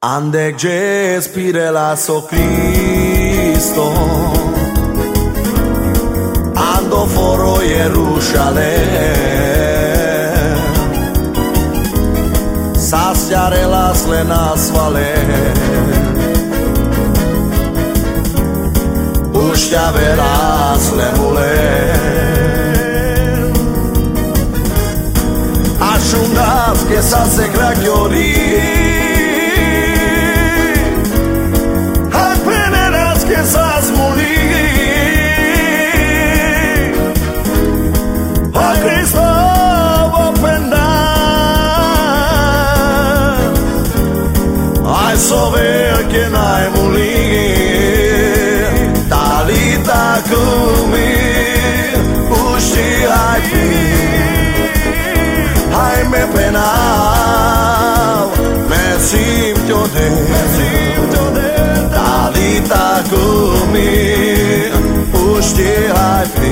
Ande che spire la so Cristo, ando foro Jerusalem, sastiare las le nasvale, uștea veras le mule, așundas che sa se crachiori. Esas morir a Cristo ofendar, ai sover que n-ai morir, talita cumi, uși ai fi, ai me penal, me simto de, talita cumi, uși ai fi,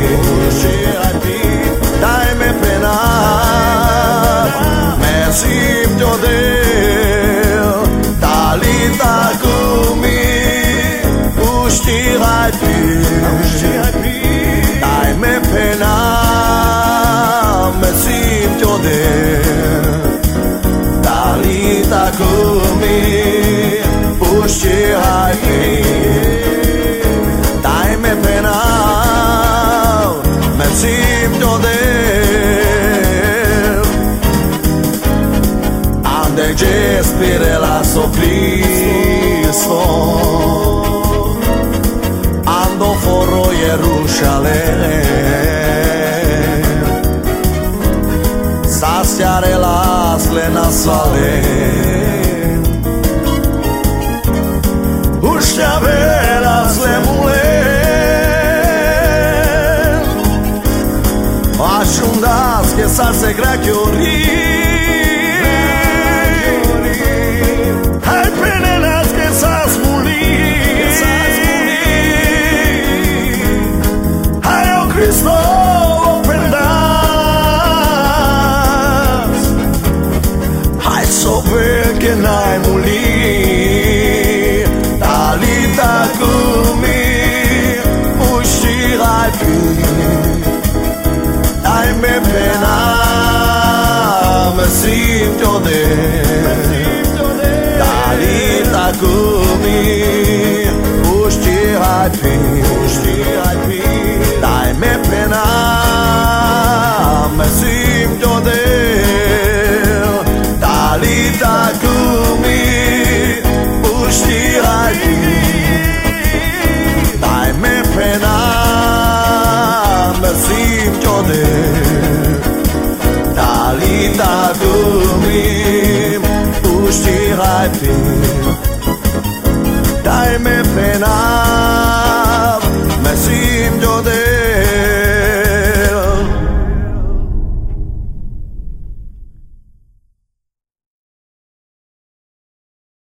dai me penal, me simto de, talita cumi, uși ai fi, dai me penal, me simto de, talita cumi, uși ai fi, dai me penal, me simto de, ande che spire la so Cristo, ando foro Jerusalem, sastiare las le nasale, uștea veras le mule, așundas che sa se crachiori, hai penelas che sa smuli, hai o Cristo ofendas, hai sover che n-ai mulit, talita cumi, uși ai fi, dai me penal, me simto de, talita cumi, uși ai fi, dai me penal, me simto de, talita cumi, uși ai fi, dai me penal, me simto de, talita cumi, uși ai fi, dai me penal.